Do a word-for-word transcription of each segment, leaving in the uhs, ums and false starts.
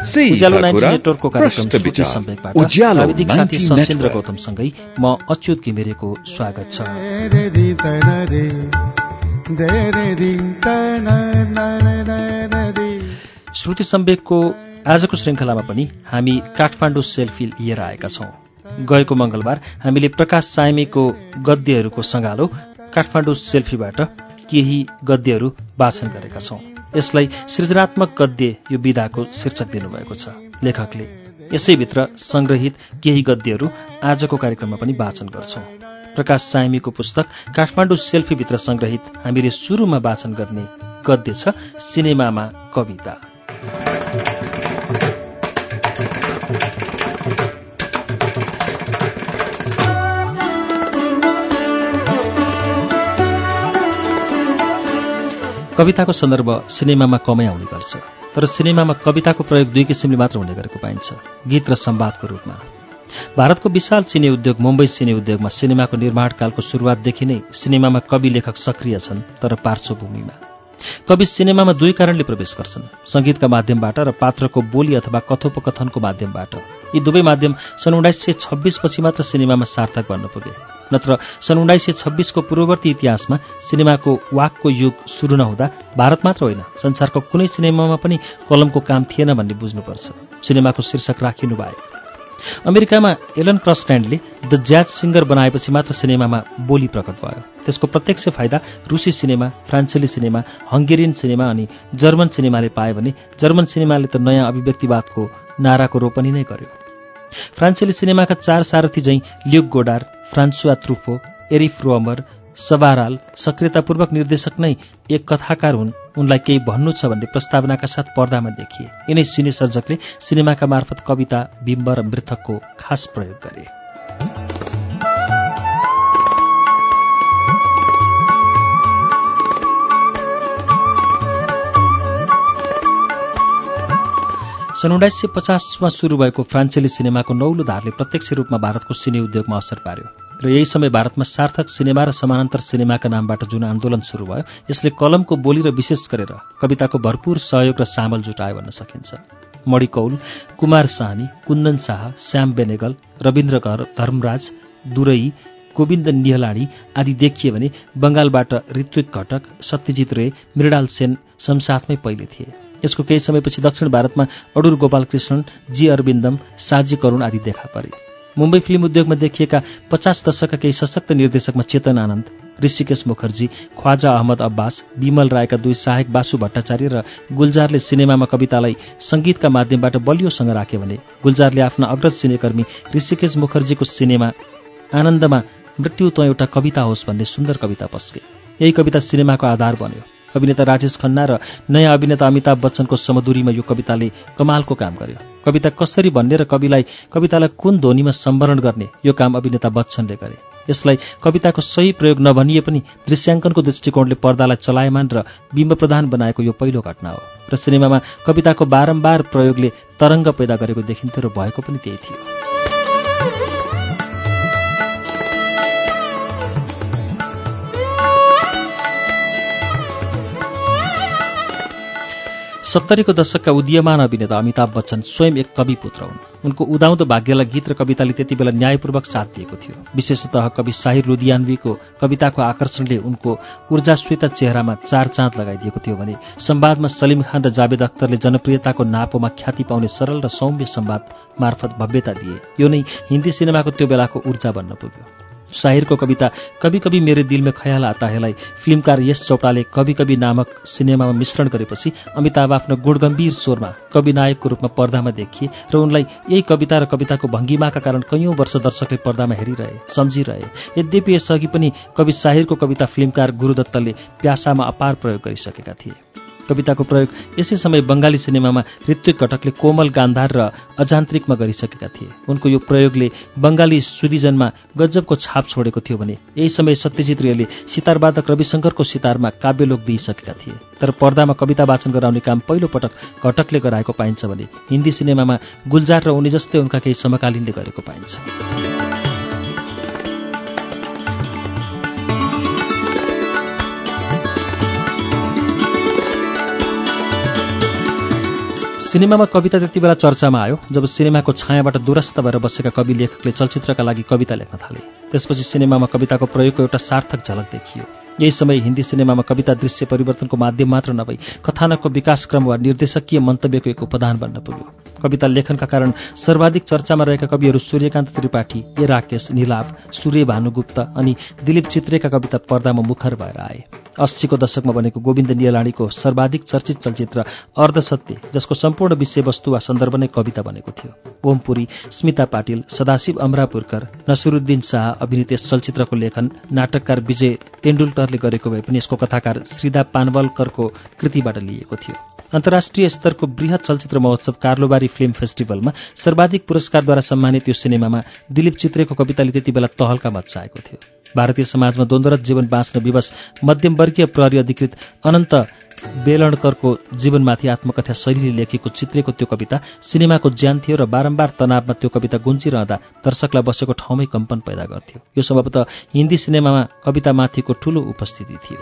उज्यालो ninety नेटवर्कको कार्यक्रम श्रुति सम्वेकबाट प्राविधिक साथी सशेन्द्र गौतमसँगै म अच्युत घिमिरेको स्वागत छ। श्रुति सम्वेकको आजको श्रृङ्खलामा पनि हामी काठमाडौँ सेल्फी लिएर आएका छौं। गएको मंगलबार हामीले प्रकाश साइमीको गद्यहरूको सँगालो काठमाडौँ सेल्फीबाट केही गद्यहरू वाचन गरेका छौं। यसलाई सृजनात्मक गद्य यो विधाको शीर्षक दिनुभएको छ। लेखकले यसैभित्र संग्रहित केही गद्यहरू आजको कार्यक्रममा पनि वाचन गर्छौं। प्रकाश साइमीको पुस्तक काठमाडौँ सेल्फीभित्र संग्रहित हामीले सुरुमा वाचन गर्ने गद्य छ सिनेमामा कविता। कविताको सन्दर्भ सिनेमामा कमै आउने गर्छ, तर सिनेमामा कविताको प्रयोग दुई किसिमले मात्र हुने गरेको पाइन्छ, गीत र संवादको रूपमा। भारतको विशाल सिने उद्योग मुम्बई सिने उद्योगमा सिनेमाको निर्माणकालको सुरुवातदेखि नै सिनेमामा कवि लेखक सक्रिय छन्, तर पार्श्वभूमिमा। कवि सिनेमामा दुई कारणले प्रवेश गर्छन्, संगीतका माध्यमबाट र पात्रको बोली अथवा कथोपकथनको माध्यमबाट। यी दुवै माध्यम सन् उन्नाइस सय छब्बिस पछि मात्र सिनेमामा सार्थक बन्न पुगे, नत्र सन् उन्नाइस सय छब्बिसको पूर्ववर्ती इतिहासमा सिनेमाको वाकको युग सुरु नहुँदा भारत मात्र होइन संसारको कुनै सिनेमामा पनि कलमको काम थिएन भन्ने बुझ्नुपर्छ। सिनेमाको शीर्षक राखिनु भए। अमेरिकामा एलन क्रसल्यान्डले द ज्याज सिङ्गर बनाएपछि मात्र सिनेमामा बोली प्रकट भयो। त्यसको प्रत्यक्ष फाइदा रुसी सिनेमा, फ्रान्सेली सिनेमा, हङ्गेरियन सिनेमा अनि जर्मन सिनेमाले पाए भने जर्मन सिनेमाले त नयाँ अभिव्यक्तिवादको नाराको रोपनी नै गर्यो। फ्रान्सेली सिनेमाका चार सारथी झैं ल्युक गोडार, फ्रान्सुवा त्रुफो, एरिफ रोमर, सबाराल सक्रियतापूर्वक निर्देशक नै एक कथाकार हुन्, उनलाई केही भन्नु छ भन्ने प्रस्तावनाका साथ पर्दामा देखिए। यिनै सिने सर्जकले सिनेमाका मार्फत कविता, बिम्ब र मृतकको खास प्रयोग गरे। सन् उन्नाइस सय पचासमा सुरु भएको फ्रान्सेली सिनेमाको नौलो धारले प्रत्यक्ष रूपमा भारतको सिने उद्योगमा असर पार्यो र यही समय भारतमा सार्थक सिनेमा र समानान्तर सिनेमाका नामबाट जुन आन्दोलन सुरु भयो यसले कलमको बोली र विशेष गरेर कविताको भरपूर सहयोग र सामल जुटायो भन्न सकिन्छ। मणि कौल, कुमार साहनी, कुन्दन शाह, श्याम बेनेगल, रविन्द्र धर्मराज, दुरई, गोविन्द निहलाणी आदि देखिए भने बंगालबाट ऋत्विक घटक, सत्यजित रे, मृणाल सेन समसाथमै पहिले थिए। यसको केही समयपछि दक्षिण भारतमा अडुर गोपालकृष्णन, जी अरविन्दम, साजी करुण आदि देखा परे। मुम्बई फिल्म उद्योगमा देखिएका पचास दशकका केही सशक्त निर्देशकमा चेतन आनन्द, ऋषिकेश मुखर्जी, ख्वाजा अहमद अब्बास, विमल रायका दुई सहायक बासु भट्टाचार्य र गुलजारले सिनेमामा कवितालाई संगीतका माध्यमबाट बलियोसँग राखे भने गुलजारले आफ्ना अग्रज सिनेकर्मी ऋषिकेश मुखर्जीको सिनेमा आनन्दमा मृत्यु त एउटा कविता होस् भन्ने सुन्दर कविता पस्के। यही कविता सिनेमाको आधार बन्यो। अभिनेता राजेश खन्ना र नयाँ अभिनेता अमिताभ बच्चनको समदुरीमा यो कविताले कमालको काम गर्यो। कविता कसरी भन्ने र कविलाई कवितालाई कुन ध्वनिमा सम्वरण गर्ने यो काम अभिनेता बच्चनले गरे। यसलाई कविताको सही प्रयोग नभनिए पनि दृश्याङ्कनको दृष्टिकोणले पर्दालाई चलायमान र बिम्ब प्रदान बनाएको यो पहिलो घटना हो र सिनेमामा कविताको बारम्बार प्रयोगले तरङ्ग पैदा गरेको देखिन्थ्यो र भएको पनि त्यही थियो। सत्तरीको दशकका उदीयमान अभिनेता अमिताभ बच्चन स्वयं एक कवि पुत्र हुन्। उनको उदाउँदो भाग्यलाई गीत र कविताले त्यति बेला न्यायपूर्वक साथ दिएको थियो। विशेषतः कवि साहिर लुधियानवीको कविताको आकर्षणले उनको ऊर्जाश्वेत चेहरामा चार चाँद लगाइदिएको थियो भने संवादमा सलिम खान र जावेद अख्तरले जनप्रियताको नापोमा ख्याति पाउने सरल र सौम्य संवाद मार्फत भव्यता दिए। यो नै हिन्दी सिनेमाको त्यो बेलाको ऊर्जा बन्न पुग्यो। शाहिरको कविता कभी कभी मेरे दिल में ख्याल आता हैलाई फिल्मकार यश चोपडाले कभी कभी नामक सिनेमामा मिश्रण गरेपछि अमिताभ आफ्नो गुणगम्भीर स्वरमा कवि नायकको रूपमा पर्दामा देखिए र उनलाई यही कविता र कविताको भङ्गिमाका कारण कैयौं वर्ष दर्शकले पर्दामा हेरिरहे, सम्झिरहे। यद्यपि यसअघि पनि कवि शाहिरको कविता फिल्मकार गुरुदत्तले प्यासामा अपार प्रयोग गरिसकेका थिए। कविताको प्रयोग यसै समय बंगाली सिनेमामा ऋत्विक घटकले कोमल गान्धार र अजान्त्रिकमा गरिसकेका थिए। उनको यो प्रयोगले बंगाली सुदिजनमा गजबको छाप छोडेको थियो भने यही समय सत्यजित रेले सितारवादक रविशंकरको सितारमा काव्यलोक दिइसकेका थिए। तर पर्दामा कविता वाचन गराउने काम पहिलो पटक घटकले गराएको पाइन्छ भने हिन्दी सिनेमामा गुलजार र उनी जस्तै उनका केही समकालीनले गरेको पाइन्छ। सिनेमामा कविता त्यति बेला चर्चामा आयो जब सिनेमाको छायाबाट दूरस्थ भएर बसेका कवि लेखकले चलचित्रका लागि कविता लेख्न थाले। त्यसपछि सिनेमामा कविताको प्रयोगको एउटा सार्थक झलक देखियो। यही समय हिन्दी सिनेमामा कविता दृश्य परिवर्तनको माध्यम मात्र नभई कथानकको विकासक्रम वा निर्देशकीय मन्तव्यको एक उपादान बन्न पुग्यो। कविता लेखनका कारण सर्वाधिक चर्चामा रहेका कविहरू सूर्यकान्त त्रिपाठी, ए राकेश, निलाभ, सूर्य भानुगुप्त अनि दिलीप चित्रेका कविता पर्दामा मुखर भएर आए। अस्सीको दशकमा बनेको गोविन्द नियलाणीको सर्वाधिक चर्चित चलचित्र अर्धसत्य, जसको सम्पूर्ण विषयवस्तु वा सन्दर्भ नै कविता बनेको थियो। ओम पुरी, स्मिता पाटिल, सदाशिव अमरापुरकर, नसरुद्दिन शाह अभिनीत यस चलचित्रको लेखन नाटककार विजय तेन्दुलकरले गरेको भए पनि यसको कथाकार श्रीदा पानवलकरको कृतिबाट लिएको थियो। अन्तर्राष्ट्रिय स्तरको बृहत चलचित्र महोत्सव कार्लोबारी फिल्म फेस्टिभलमा सर्वाधिक पुरस्कारद्वारा सम्मानित यो सिनेमामा दिलीप चित्रेको कविताले त्यति बेला तहल्का मच्चाएको थियो। भारतीय समाजमा द्वन्द्वरत जीवन बाँच्न विवश मध्यमवर्गीय प्रहरी अधिकृत अनन्त बेलणकरको जीवनमाथि आत्मकथा शैलीले लेखेको चित्रेको त्यो कविता सिनेमाको ज्यान थियो र बारम्बार तनावमा त्यो कविता गुन्जिरहँदा दर्शकलाई बसेको ठाउँमै कम्पन पैदा गर्थ्यो। यो सम्भवतः हिन्दी सिनेमामा कवितामाथिको ठूलो उपस्थिति थियो।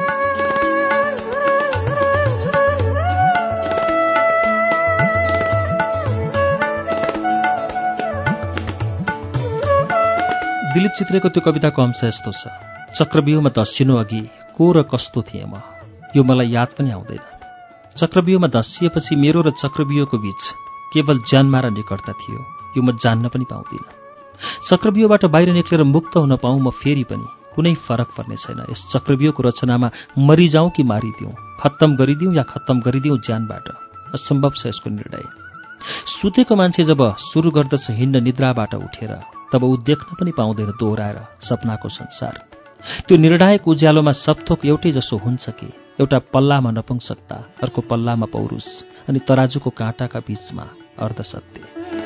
दिलीप चित्रेको त्यो कविताको अंश यस्तो छ। चक्रव्यूहमा धस्सिनु अघि को र कस्तो थिएँ म, यो मलाई याद पनि आउँदैन। चक्रव्यूहमा धस्सिएपछि मेरो र चक्रव्यूहको बीच केवल ज्यानमा र निकटता थियो, यो म जान्न पनि पाउँदिनँ। चक्रव्यूहबाट बाहिर निक्लेर मुक्त हुन पाऊँ म फेरि पनि, कुनै फरक पर्ने छैन। यस चक्रव्यूहको रचनामा मरिजाउँ कि मारिदिउँ, खत्तम गरिदिउँ या खत्तम गरिदिउँ ज्यानबाट, असम्भव छ यसको निर्णय। सुतेको मान्छे जब सुरु गर्दछ हिँड्न निद्राबाट उठेर, तब ऊ देख्न पनि पाउँदैन दोहोऱ्याएर सपनाको संसार। त्यो निर्णायक उज्यालोमा सबथोक एउटै जसो हुन्छ कि एउटा पल्लामा नपुंसकता, अर्को पल्लामा पौरुष अनि तराजुको काँटाका बीचमा अर्धसत्य।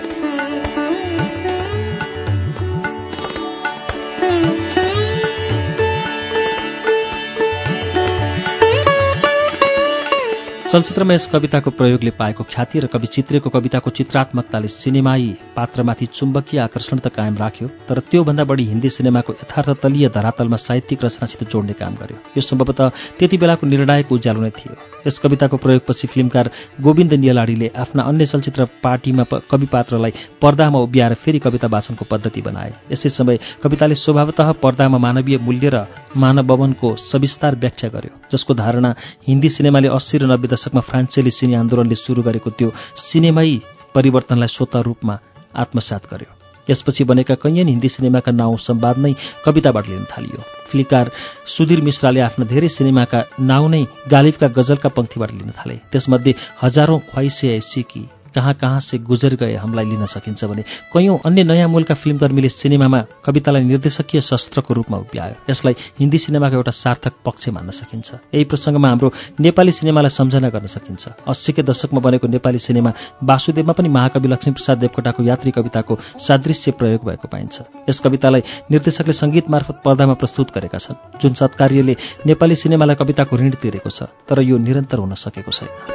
चलचित्रमा यस कविताको प्रयोगले पाएको ख्याति र कवि चित्रेको कविताको चित्रात्मकताले सिनेमाई पात्रमाथि चुम्बकीय आकर्षण त कायम राख्यो, तर त्योभन्दा बढी हिन्दी सिनेमाको यथार्थ तलीय धरातलमा साहित्यिक रचनासित जोड्ने काम गर्यो। यो सम्भवतः त्यति बेलाको निर्णायक उज्यालो नै थियो। यस कविताको प्रयोगपछि फिल्मकार गोविन्द नियलाडीले आफ्ना अन्य चलचित्र पार्टीमा कवि पात्रलाई पर्दामा उभ्याएर फेरि कविता वाचनको पद्धति बनाए। यसै समय कविताले स्वभावतः पर्दामा मानवीय मूल्य र मानववनको सविस्तार व्याख्या गर्यो, जसको धारणा हिन्दी सिनेमाले अस्सी र नब्बे दशकमा फ्रान्सेली सिने आन्दोलनले सुरु गरेको त्यो सिनेमाई परिवर्तनलाई स्वतः रूपमा आत्मसात गर्यो। यसपछि बनेका कैयन हिन्दी सिनेमाका नाउँ संवाद नै कविताबाट लिन थालियो। फिल्मकार सुधीर मिश्राले आफ्ना धेरै सिनेमाका नाउँ नै गालिबका गजलका पंक्तिबाट लिन थाले। त्यसमध्ये हजारौं ख्वाइसे ऐसी की, कहाँ कहाँ से गुजर गए हमलाई लिन सकिन्छ भने कैयौं अन्य नयाँ मूलका फिल्मकर्मीले सिनेमामा कवितालाई निर्देशकीय शस्त्रको रूपमा उभ्यायो। यसलाई हिन्दी सिनेमाको एउटा सार्थक पक्ष मान्न सकिन्छ। यही प्रसङ्गमा हाम्रो नेपाली सिनेमालाई सम्झना गर्न सकिन्छ। अस्सीकै दशकमा बनेको नेपाली सिनेमा वासुदेवमा पनि महाकवि लक्ष्मीप्रसाद देवकोटाको यात्री कविताको सादृश्य प्रयोग भएको पाइन्छ। यस कवितालाई निर्देशकले सङ्गीत मार्फत पर्दामा प्रस्तुत गरेका छन्, जुन सत्कार्यले नेपाली सिनेमालाई कविताको ऋण तिरेको छ, तर यो निरन्तर हुन सकेको छैन।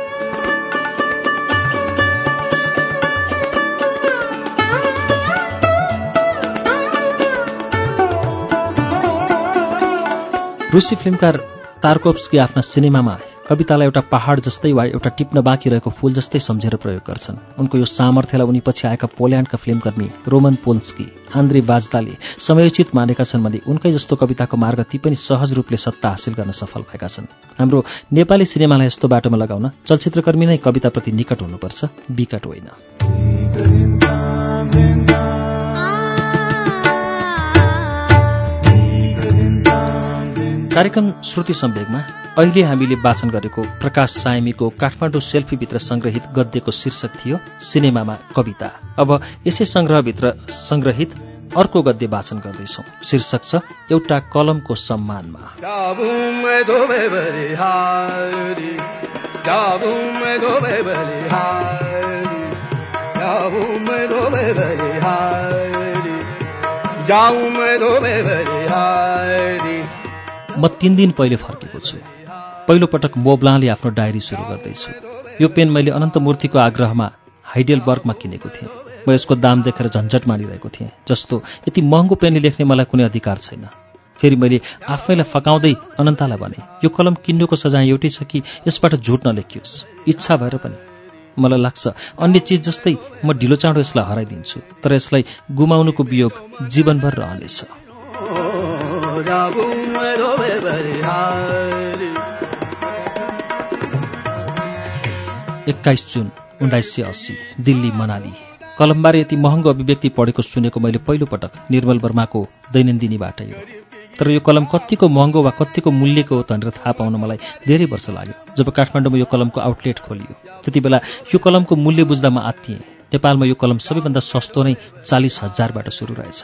रुसी फिल्मकार तार्कोव्स्की आफ्ना सिनेमामा कवितालाई एउटा पहाड जस्तै वा एउटा टिप्न बाँकी रहेको फूल जस्तै सम्झेर प्रयोग गर्छन्। उनको यो सामर्थ्यलाई उनी पछि आएका पोल्यान्डका फिल्मकर्मी रोमन पोल्स्की, आन्द्रे वाजदाले समयोचित मानेका छन् भने उनकै जस्तो कविताको मार्ग ती पनि सहज रूपले सत्ता हासिल गर्न सफल भएका छन्। हाम्रो नेपाली सिनेमालाई यस्तो बाटोमा लगाउन चलचित्रकर्मी नै कविताप्रति निकट हुनुपर्छ, विकट होइन। कार्यक्रम श्रुति सम्वेगमा अहिले हामीले वाचन गरेको प्रकाश सायमीको काठमाडौँ सेल्फीभित्र संग्रहित गद्यको शीर्षक थियो सिनेमामा कविता। अब यसै संग्रहभित्र संग्रहित अर्को गद्य वाचन गर्दैछौँ। शीर्षक छ एउटा कलमको सम्मानमा। म तीन दिन पहिले फर्केको छु। पहिलो पटक मोब्लाले आफ्नो डायरी सुरु गर्दैछु। यो पेन मैले अनन्त मूर्तिको आग्रहमा हाइडेलबर्गमा किनेको थिएँ। म यसको दाम देखेर झन्झट मानिरहेको थिएँ, जस्तो यति महँगो पेनले लेख्ने मलाई कुनै अधिकार छैन। फेरि मैले आफैलाई फकाउँदै अनन्तालाई भने, यो कलम किन्नुको सजाय एउटै छ कि यसबाट झुट नलेखियोस्, इच्छा भएर पनि। मलाई लाग्छ अन्य चिज जस्तै म ढिलो चाँडो यसलाई हराइदिन्छु, तर यसलाई गुमाउनुको वियोग जीवनभर रहनेछ। एक्काइस जुन उन्नाइस सय अस्सी, दिल्ली मनाली। कलमबारे यति महँगो अभिव्यक्ति पढेको सुनेको मैले पहिलो पटक निर्मल वर्माको दैनन्दिनीबाटै हो। तर यो कलम कतिको महँगो वा कतिको मूल्यको हो भनेर थाहा पाउन मलाई धेरै वर्ष लाग्यो। जब काठमाडौँमा यो कलमको आउटलेट खोलियो त्यति बेला यो कलमको मूल्य बुझ्दा म आत्तिएँ। नेपालमा यो कलम सबैभन्दा सस्तो नै चालिस हजारबाट सुरु रहेछ।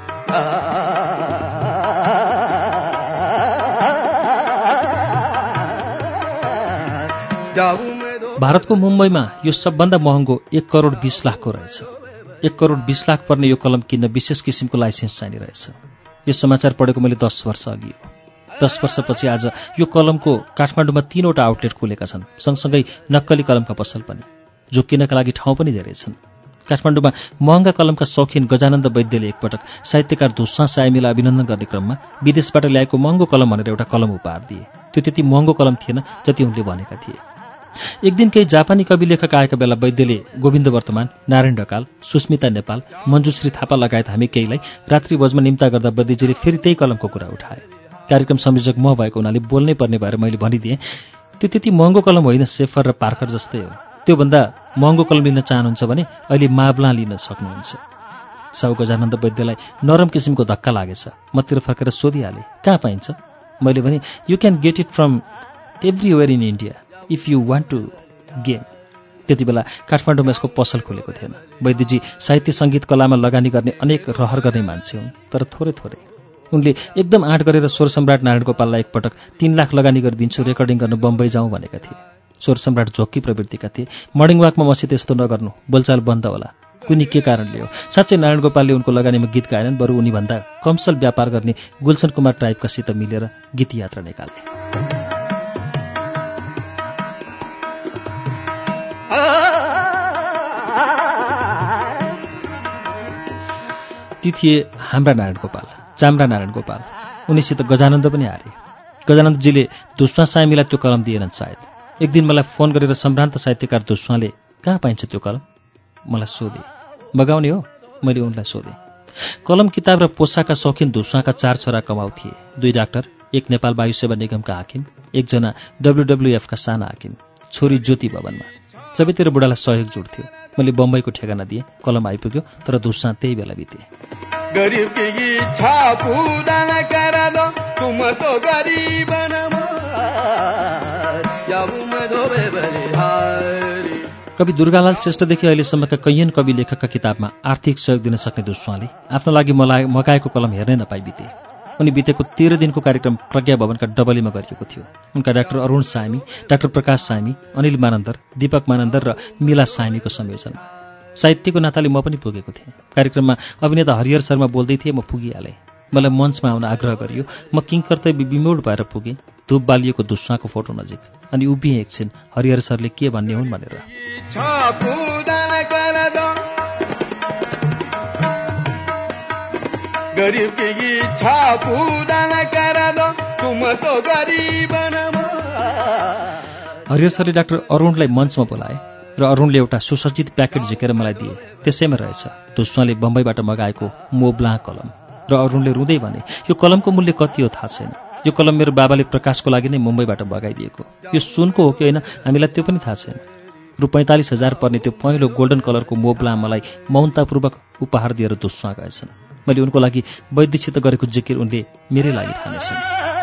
भारतको मुम्बईमा यो सबभन्दा महँगो एक करोड बीस लाखको रहेछ। एक करोड बीस लाख पर्ने यो कलम किन्न विशेष किसिमको लाइसेन्स चाहिने रहेछ। यो समाचार पढेको मैले दस वर्ष अघि हो। दस वर्षपछि आज यो कलमको काठमाडौँमा तीनवटा आउटलेट खुलेका छन्, सँगसँगै नक्कली कलमका पसल पनि। झुक्किनका लागि ठाउँ पनि धेरै छन्। काठमाडौँमा महँगा कलमका शौखिन गजानन्द वैद्यले एकपटक साहित्यकार धुस्सा सायमीलाई अभिनन्दन गर्ने क्रममा विदेशबाट ल्याएको महँगो कलम भनेर एउटा कलम उपहार दिए। त्यो त्यति महँगो कलम थिएन जति उनले भनेका थिए। एक दिन केही जापानी कवि लेखक आएका बेला वैद्यले गोविन्द वर्तमान, नारायण ढकाल, सुस्मिता नेपाल, मञ्जुश्री थापा लगायत हामी केहीलाई रात्रि भोजमा निम्ता गर्दा वैद्यजीले फेरि त्यही कलमको कुरा उठाए। कार्यक्रम संयोजक म भएको हुनाले बोल्नै पर्ने भएर मैले भनिदिएँ, त्यो त्यति महँगो कलम होइन, सेफर र पार्कर जस्तै हो। त्योभन्दा महँगो कलम लिन चाहनुहुन्छ भने अहिले माब्ला लिन सक्नुहुन्छ। साउ गजानन्द वैद्यलाई नरम किसिमको धक्का लागेछ। मतिर फर्केर सोधिहाले, कहाँ पाइन्छ? मैले भने, you can get it from everywhere in India if you want to game. त्यति बेला काठमाडौँमा यसको पसल खोलेको थिएन। वैद्यजी साहित्य सङ्गीत कलामा लगानी गर्ने अनेक रहर गर्ने मान्छे हुन्, तर थोरै थोरै। उनले एकदम आँट गरेर स्वर सम्राट नारायण गोपाललाई एकपटक तीन लाख लगानी गरिदिन्छु, रेकर्डिङ गर्न बम्बई जाउँ भनेका थिए। स्वर सम्राट झोक्की प्रवृत्तिका थिए। मर्निङ वाकमा मसित यस्तो नगर्नु, बोलचाल बन्द होला। कुनै के कारणले हो, साँच्चै नारायण गोपालले उनको लगानीमा गीत गाएनन्, बरु उनीभन्दा कमसल व्यापार गर्ने गुलशन कुमार टाइपकासित मिलेर गीत यात्रा निकाले। ती थिए हाम्रा नारायण गोपाल, चाम्रा नारायण गोपाल। उनीसित गजानन्द पनि हारे। गजानन्दजीले धुस्वा सायमीलाई त्यो कलम दिएनन् सायद। एक दिन मलाई फोन गरेर सम्भ्रान्त साहित्यकार धुस्वाले कहाँ पाइन्छ त्यो कलम मलाई सोधे। मगाउने हो? मैले उनलाई सोधेँ। कलम किताब र पोसाका शौखिन धुस्वाका चार छोरा कमाउ थिए। दुई डाक्टर, एक नेपाल वायु सेवा निगमका हाकिम, एकजना डब्ल्युडब्ल्युएफका साना हाकिम, छोरी ज्योति भवनमा। सबैतिर बुढालाई सहयोग जुड्थ्यो। मैले बम्बईको ठेगाना दिएँ, कलम आइपुग्यो, तर धुस्सा त्यही बेला बिते। कवि दुर्गालाल श्रेष्ठदेखि अहिलेसम्मका कैयन कवि लेखकका किताबमा आर्थिक सहयोग दिन सक्ने धुस्वाले आफ्नो लागि मलाई मगाएको कलम हेर्नै नपाई बिते। उनी बितेको तेह्र दिनको कार्यक्रम प्रज्ञा भवनका डबलीमा गरिएको थियो। उनका डाक्टर अरुण सायमी, डाक्टर प्रकाश सायमी, अनिल मानन्दर, दीपक मानन्दर र मिला सायमीको संयोजन। साहित्यको नाताले म पनि पुगेको थिएँ। कार्यक्रममा अभिनेता हरिहर शर्मा बोल्दै थिए, म पुगिहालेँ। मलाई मञ्चमा आउन आग्रह गरियो। म किङकर्तव्य विमूढ भएर पुगेँ, धुप बालिएको धुस्वाको फोटो नजिक। अनि उभिएँ एकछिन, हरिहर सरले के भन्ने हुन् भनेर। हरिहर सरले डाक्टर अरुणलाई मञ्चमा बोलाए र अरुणले एउटा सुसज्जित प्याकेट झिकेर मलाई दिए। त्यसैमा रहेछ धुस्वाले बम्बईबाट मगाएको मोब्ला कलम। र अरुणले रुँदै भने, यो कलमको मूल्य कति हो थाहा छैन। यो कलम मेरो बाबाले प्रकाशको लागि नै मुम्बईबाट मगाइदिएको। यो सुनको हो कि होइन हामीलाई त्यो पनि थाहा छैन। रु पैँतालिस हजार पर्ने त्यो पहेँलो गोल्डन कलरको मोब्ला मलाई मौनतापूर्वक उपहार दिएर धुस्वा गएछन्। मैले उनको लागि वैद्यसित गरेको जिकिर उनले मेरै लागि ठानेछन्।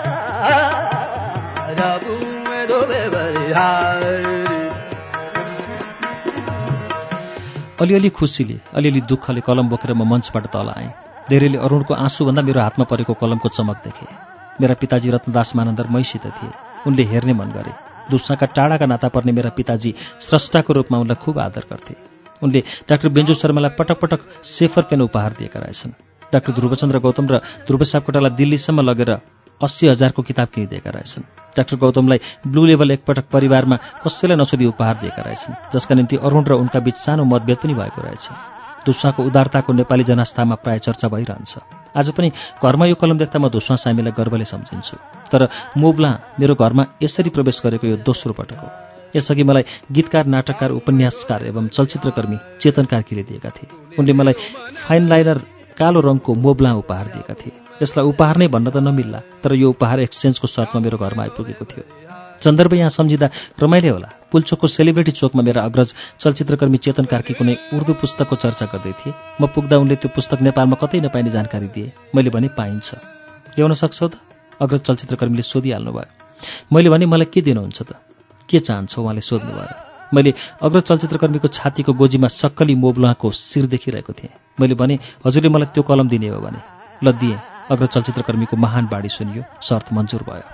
अलिअलि खुसीले, अलिअलि दुःखले कलम बोकेर म मञ्चबाट तल आएँ। धेरैले अरुणको आँसुभन्दा मेरो हातमा परेको कलमको चमक देखे। मेरा पिताजी रत्नदास मानन्दर मैसित थिए। उनले हेर्ने मन गरे। धुस्साका टाढाका नाता पर्ने मेरा पिताजी स्रष्टाको रूपमा उनलाई खुब आदर गर्थे। उनले डाक्टर बेन्जु शर्मालाई पटक पटक सेफर पेन उपहार दिएका रहेछन्। डाक्टर ध्रुवचन्द्र गौतम र ध्रुव सापकोटालाई दिल्लीसम्म लगेर अस्सी हजारको किताब किनिदिएका रहेछन्। डाक्टर गौतमलाई ब्लू लेभल एकपटक परिवारमा कसैलाई नसोधी उपहार दिएका रहेछन्, जसका निम्ति अरुण र उनका बीच सानो मतभेद पनि भएको रहेछ। धुस्वाको उदारताको नेपाली जनस्थामा प्राय चर्चा भइरहन्छ। आज पनि घरमा यो कलम देख्दा म धुस्वा सामीलाई गर्वले सम्झिन्छु। तर मोब्ला मेरो घरमा यसरी प्रवेश गरेको यो दोस्रो पटक हो। यसअघि मलाई गीतकार, नाटककार, उपन्यासकार एवं चलचित्रकर्मी चेतन कार्कीले दिएका थिए। उनले मलाई फाइन लाइनर कालो रङको मोब्ला उपहार दिएका थिए। यसलाई उपहार नै भन्न त नमिल्ला, तर यो उपहार एक्सचेन्जको शर्तमा मेरो घरमा आइपुगेको थियो। सन्दर्भ यहाँ सम्झिँदा रमाइलो होला। पुल्चोकको सेलिब्रिटी चोकमा मेरा अग्रज चलचित्रकर्मी चेतन कार्की कुनै उर्दू पुस्तकको चर्चा गर्दै थिए। म पुग्दा उनले त्यो पुस्तक नेपालमा कतै नपाइने जानकारी दिए। मैले भने पाइन्छ, ल्याउन सक्छौ त? अग्रज चलचित्रकर्मीले सोधिहाल्नु भयो। मैले भने मलाई के दिनुहुन्छ त? के चाहन्छ उहाँले सोध्नुभयो। मैले अग्रज चलचित्रकर्मीको छातीको गोजीमा सक्कली मोब्लाको शिर देखिरहेको थिएँ। मैले भने हजुरले मलाई त्यो कलम दिने हो भने। ल दिएँ। अग्रज चलचित्रकर्मीको महान बाणी सुनियो, शर्त मन्जुर भयो।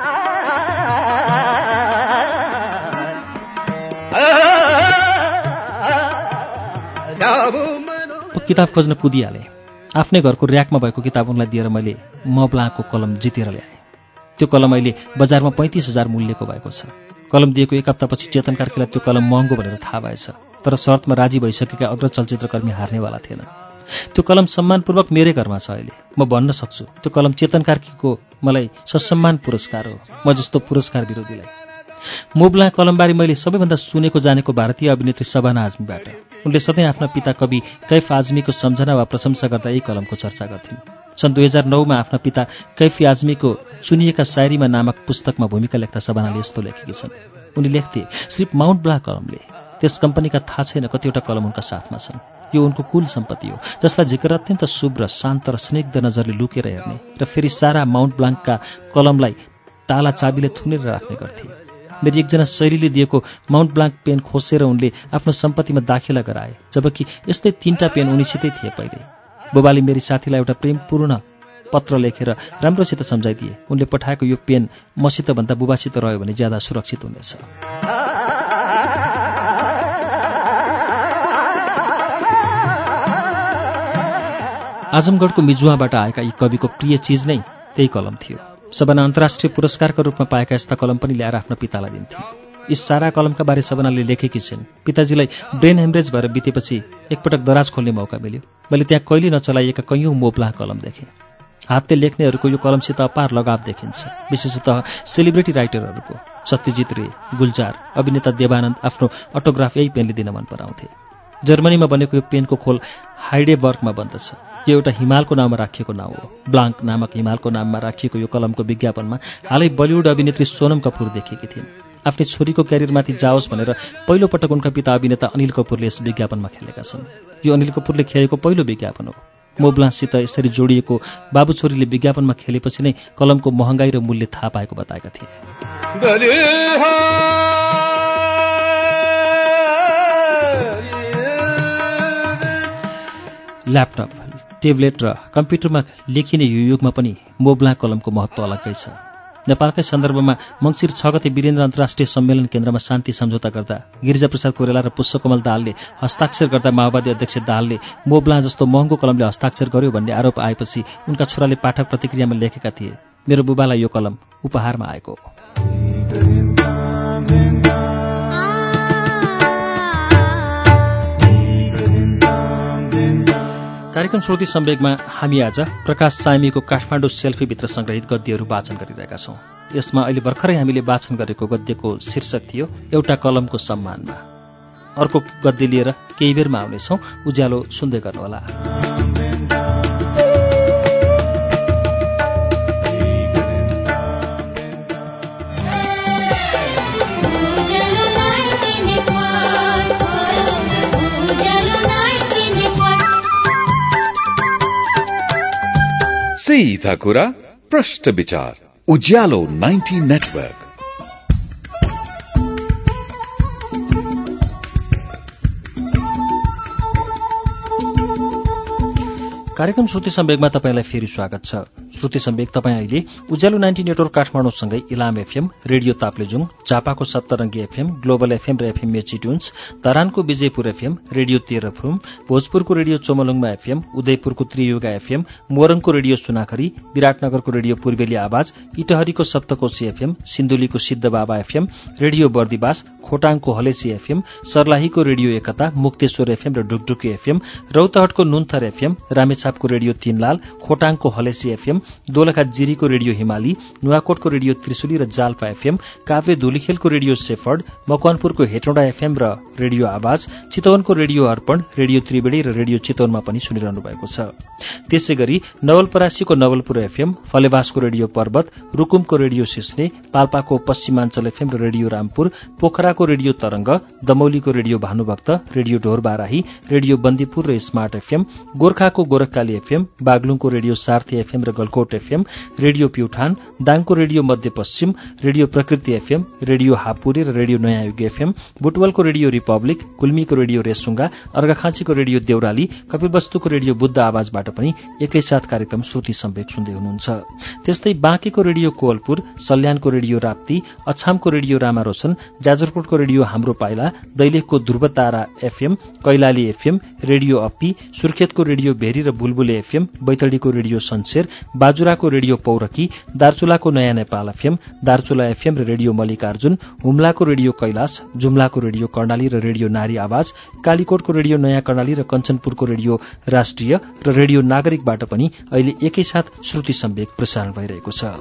किताब खोज्न कुदिहालेँ। आफ्नै घरको र्याकमा भएको किताब उनलाई दिएर मैले मोब्लाको कलम जितेर ल्याएँ। त्यो कलम अहिले बजारमा पैँतिस हजार मूल्यको भएको छ। कलम दिएको एक हप्तापछि चेतन कार्कीलाई त्यो कलम महँगो भनेर थाहा भएछ, तर शर्तमा राजी भइसकेका अग्रज चलचित्रकर्मी हार्नेवाला थिएन। त्यो कलम सम्मानपूर्वक मेरै घरमा छ अहिले। म भन्न सक्छु त्यो कलम चेतन कार्कीको मलाई ससम्मान पुरस्कार हो, म जस्तो पुरस्कार विरोधीलाई। मोब्ला कलमबारे मैले सबैभन्दा सुनेको जानेको भारतीय अभिनेत्री शबाना आजमीबाट। उनले सधैँ आफ्ना पिता कवि कैफ आजमीको सम्झना वा प्रशंसा गर्दा यही कलमको चर्चा गर्थिन्। सन् दुई हजार नौमा आफ्ना पिता कैफ आजमीको सुनिएका शायरीमा नामक पुस्तकमा भूमिका लेख्दा शबानाले यस्तो लेखेकी छन्। उनी लेख्थे, सिर्फ माउन्ट ब्ला कलमले। त्यस कम्पनीका थाहा छैन कतिवटा कलम उनका साथमा छन्। यो उनको कुल सम्पत्ति हो, जसलाई झिकेर अत्यन्त शुभ्र, शान्त र स्निग्ध नजरले लुकेर हेर्ने र फेरि सारा माउन्ट ब्लाङ्कका कलमलाई ताला चाबीले थुनेर राख्ने गर्थे। मेरी एकजना शैलीले दिएको माउन्ट ब्लाङ्क पेन खोसेर उनले आफ्नो सम्पत्तिमा दाखिला गराए, जबकि यस्तै तीनटा पेन उनीसितै थिए पहिले। बुबाले मेरी साथीलाई एउटा प्रेमपूर्ण पत्र लेखेर राम्रोसित सम्झाइदिए। उनले पठाएको यो पेन मसित भन्दा बुबासित रह्यो भने ज्यादा सुरक्षित हुनेछ। आजमगढको मिजुवाबाट आएका यी कविको प्रिय चिज नै त्यही कलम थियो। शबाना अन्तर्राष्ट्रिय पुरस्कारका रूपमा पाएका यस्ता कलम पनि ल्याएर आफ्ना पितालाई दिन्थे। यी सारा कलमका बारे शबानाले लेखेकी छिन्। पिताजीलाई ब्रेन हेमरेज भएर बितेपछि एकपटक दराज खोल्ने मौका मिल्यो। मैले त्यहाँ कहिले नचलाइएका कैयौँ मोब्ला कलम देखेँ। हातले लेख्नेहरूको यो कलमसित अपार लगाव देखिन्छ, विशेषतः सेलिब्रिटी राइटरहरूको। सत्यजित रे, गुलजार, अभिनेता देवानन्द आफ्नो अटोग्राफ यही पेनले दिन मन पराउँथे। जर्मनीमा बनेको यो पेनको खोल हाइडेबर्गमा बन्दछ। यो एउटा हिमालको नाममा राखिएको नाउँ हो। ब्लाङ्क नामक हिमालको नाममा राखिएको यो कलमको विज्ञापनमा हालै बलिउड अभिनेत्री सोनम कपुर देखेकी थिइन्। आफ्नै छोरीको क्यारियरमाथि जाओस् भनेर पहिलोपटक उनका पिता अभिनेता अनिल कपुरले यस विज्ञापनमा खेलेका छन्। यो अनिल कपुरले खेलेको पहिलो विज्ञापन हो। मोब्लासित यसरी जोडिएको बाबु छोरीले विज्ञापनमा खेलेपछि नै कलमको महँगाई र मूल्य थाहा पाएको बताएका थिए। ल्यापटप, टेब्लेट र कम्प्युटरमा लेखिने यो युगमा पनि मोब्ला कलमको महत्त्व अलग्गै छ। नेपालकै सन्दर्भमा मङ्सिर छ गते वीरेन्द्र अन्तर्राष्ट्रिय सम्मेलन केन्द्रमा शान्ति सम्झौता गर्दा गिरिजाप्रसाद कोइराला र पुष्पकमल दाहालले हस्ताक्षर गर्दा माओवादी अध्यक्ष दाहालले मोब्ला जस्तो महँगो कलमले हस्ताक्षर गर्यो भन्ने आरोप आएपछि उनका छोराले पाठक प्रतिक्रियामा लेखेका थिए, मेरो बुबालाई यो कलम उपहारमा आएको हो। कार्यक्रम श्रोति सम्वेगमा हामी आज प्रकाश सामीको काठमाडौँ सेल्फीभित्र सङ्ग्रहित गद्यहरू वाचन गरिरहेका छौँ। यसमा अहिले भर्खरै हामीले वाचन गरेको गद्यको शीर्षक थियो एउटा कलमको सम्मानमा। अर्को गद्य लिएर केही बेरमा आउनेछौँ, उज्यालो सुन्दै गर्नुहोला। सीधा कुरा प्रश्न विचार उज्यालो नाइन्टी नेटवर्क। कार्यक्रम श्रुति सम्वेगमा तपाईंलाई फेरि स्वागत छ। श्रुति सम्वेग तपाईँ अहिले उज्यालो नाइन्टी नेटवर्क काठमाडौँसँगै इलाम एफएम, रेडियो ताप्लेजुङ, झापाको सप्तरङ्गी एफएम, ग्लोबल एफएम र एफएम मेची ट्युन्स, धरानको विजयपुर एफएम, रेडियो तेह्रथुम, भोजपुरको रेडियो चोमलुङमा एफएम, उदयपुरको त्रियुगा एफएम, मोरङको रेडियो सुनाखरी, विराटनगरको रेडियो पूर्वेली आवाज, इटहरीको सप्तकोशी एफएम, सिन्धुलीको सिद्धबाबा एफएम, रेडियो बर्दिवास, खोटाङको हलेसी एफएम, सर्लाहीको रेडियो एकता, मुक्तेश्वर एफएम र ढुकढुकी एफएम, रौतहटको नुन्थर एफएम, रामेछाप रामेछापको रेडियो तीनलाल, खोटाङको हलेसी एफएम, दोलखा जिरीको रेडियो हिमाली, नुवाकोटको रेडियो त्रिशुली र जाल्पा एफएम, काभ्रे धुलीखेलको रेडियो सेफर्ड, मकवानपुरको हेटौँडा एफएम र रेडियो आवाज, चितवनको रेडियो अर्पण, रेडियो त्रिवेणी र रेडियो चितवनमा पनि सुनिरहनु भएको छ। त्यसै गरी नवलपरासीको नवलपुर एफएम, फलेवासको रेडियो पर्वत, रुकुमको रेडियो सिस्ने, पाल्पाको पश्चिमाञ्चल एफएम र रेडियो रामपुर, पोखराको रेडियो तरंग, दमौलीको radio Bhanubhakta, radio Dhorbarahi, radio Bandipur र स्मार्ट एफएम, गोर्खाको गोरखकाली एफएम, बागलुङको रेडियो सार्थी एफएम र गलकोट एफएम, रेडियो प्युठान, दाङको radio Madhyapaschim, radio Prakriti FM, radio Hapuri र रेडियो नयाँ युग एफएम, बुटवलको रेडियो रिपब्लिक, गुल्मीको रेडियो रेसुङ्गा, अर्घाखाँचीको रेडियो देउराली, कपिलवस्तुको रेडियो बुद्ध आवाजबाट पनि एकैसाथ कार्यक्रम श्रुति सम्वेक सुन्दै हुनुहुन्छ। त्यस्तै बाँकेको रेडियो कोवलपुर, सल्यानको रेडियो राप्ती, अछामको रेडियो रामारोशन, जाजरकोटको रेडियो हाम्रो पाइला, दैलेखको Dhruvatara FM, Kailali FM, radio Appi, सुर्खेतको रेडियो भेरी र बुलबुले एफएम, बैतडीको रेडियो सन्सेर, बाजुराको रेडियो पौरकी, दार्चुलाको नयाँ नेपाल एफएम, दार्चुला एफएम र रेडियो मल्लिकार्जुन, हुम्लाको रेडियो कैलाश, जुम्लाको रेडियो कर्णाली र रेडियो नारी आवाज, कालीकोटको रेडियो नयाँ कर्णाली र कञ्चनपुरको रेडियो राष्ट्रिय र रेडियो नागरिकबाट पनि अहिले एकैसाथ श्रुति सम्वेक प्रसारण भइरहेको छ।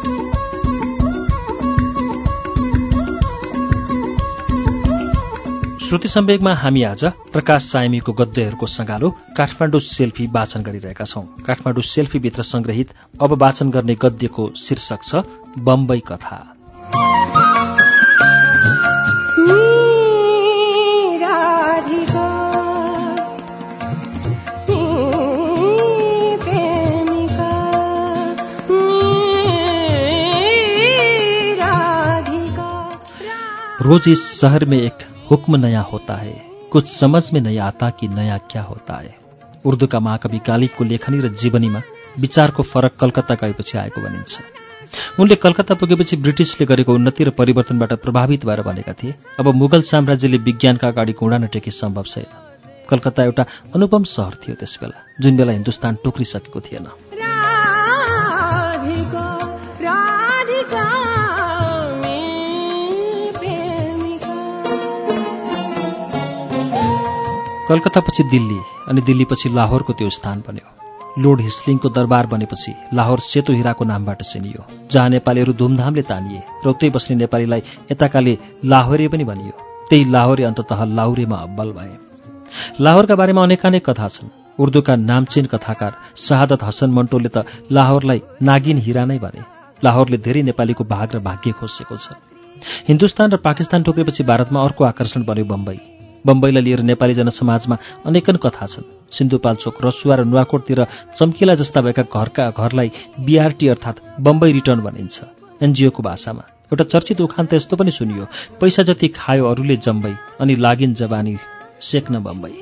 श्रुति सम्वेकमा हामी आज प्रकाश सायमीको गद्यहरूको सँगालो काठमाडौँ सेल्फी वाचन गरिरहेका छौं। काठमाडौँ सेल्फीभित्र संग्रहित अब वाचन गर्ने गद्यको शीर्षक छ बम्बई कथा। रोज इस शहर में एक हुक्म नया होता है, कुछ समझ में नहीं आता कि नया क्या होता है। उर्दूका महाकवि गालिबको लेखनी र जीवनीमा विचारको फरक कलकत्ता गएपछि आएको भनिन्छ। उनले कलकत्ता पुगेपछि ब्रिटिसले गरेको उन्नति र परिवर्तनबाट प्रभावित भएर भनेका थिए, अब मुगल साम्राज्यले विज्ञानका अगाडि घुँडा नटेकी सम्भव छैन। कलकत्ता एउटा अनुपम शहर थियो त्यसबेला, जुन बेला हिन्दुस्तान टोक्रिसकेको थिएन। कलकत्तापछि दिल्ली अनि दिल्लीपछि लाहोरको त्यो स्थान बन्यो। लोर्ड हिस्लिङको दरबार बनेपछि लाहोर सेतो हिराको नामबाट चिनियो, जहाँ नेपालीहरू धुमधामले तानिए र उतै बस्ने नेपालीलाई यताकाले लाहोरे पनि भनियो। त्यही लाहोरे अन्ततः लाहुरेमा अब्बल भए। लाहोरका बारेमा अनेकानेक कथा छन्। उर्दूका नामचीन कथाकार शहादत हसन मन्टोले त लाहोरलाई नागिन हिरा नै भने। लाहोरले धेरै नेपालीको भाग र भाग्य खोसेको छ। हिन्दुस्तान र पाकिस्तान ठोकेपछि भारतमा अर्को आकर्षण बन्यो बम्बई। बम्बईलाई लिएर नेपाली जनसमाजमा अनेकन कथा छन्। सिन्धुपाल्चोक, रसुवा र नुवाकोटतिर चम्किला जस्ता भएका घरका घरलाई बीआरटी अर्थात् बम्बई रिटर्न भनिन्छ एनजिओको भाषामा। एउटा चर्चित उखान त यस्तो पनि सुनियो, पैसा जति खायो अरूले जम्बई अनि लागिन जवानी सेक्न बम्बई।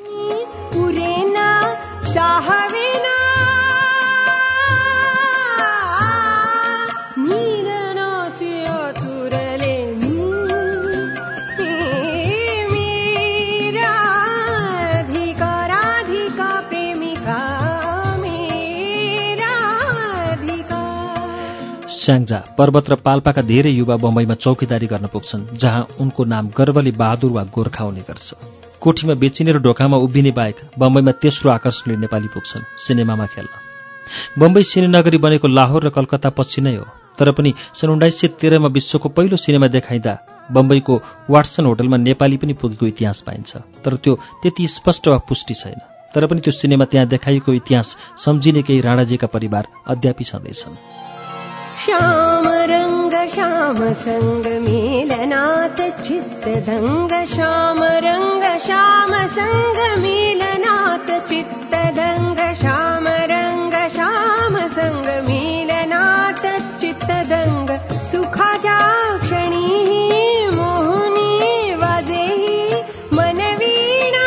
स्याङ्जा पर्वत र पाल्पाका धेरै युवा बम्बईमा चौकीदारी गर्न पुग्छन्, जहाँ उनको नाम गर्वले बहादुर वा गोर्खा हुने गर्छ। कोठीमा बेचिने र ढोकामा उभिने बाहेक बम्बईमा तेस्रो आकर्षणले नेपाली पुग्छन् सिनेमामा खेल्न। बम्बई सिनेनगरी बनेको लाहोर र कलकत्ता पछि नै हो, तर पनि सन् उन्नाइस सय तेह्रमा विश्वको पहिलो सिनेमा देखाइँदा बम्बईको वाटसन होटलमा नेपाली पनि पुगेको इतिहास पाइन्छ, तर त्यो त्यति स्पष्ट वा पुष्टि छैन। तर पनि त्यो सिनेमा त्यहाँ देखाइएको इतिहास सम्झिने केही राणाजीका परिवार अद्यापि छँदैछन्। श्याम रंग श्याम संग मिलनाथ चित्त दंग, श्याम रंग श्याम संग मिलनाथ चित्त दंग, श्याम रंग श्याम संग मिलनाथ चित्त दंग, सुखा जा क्षणी मोहनी वाजेही मनवीणा,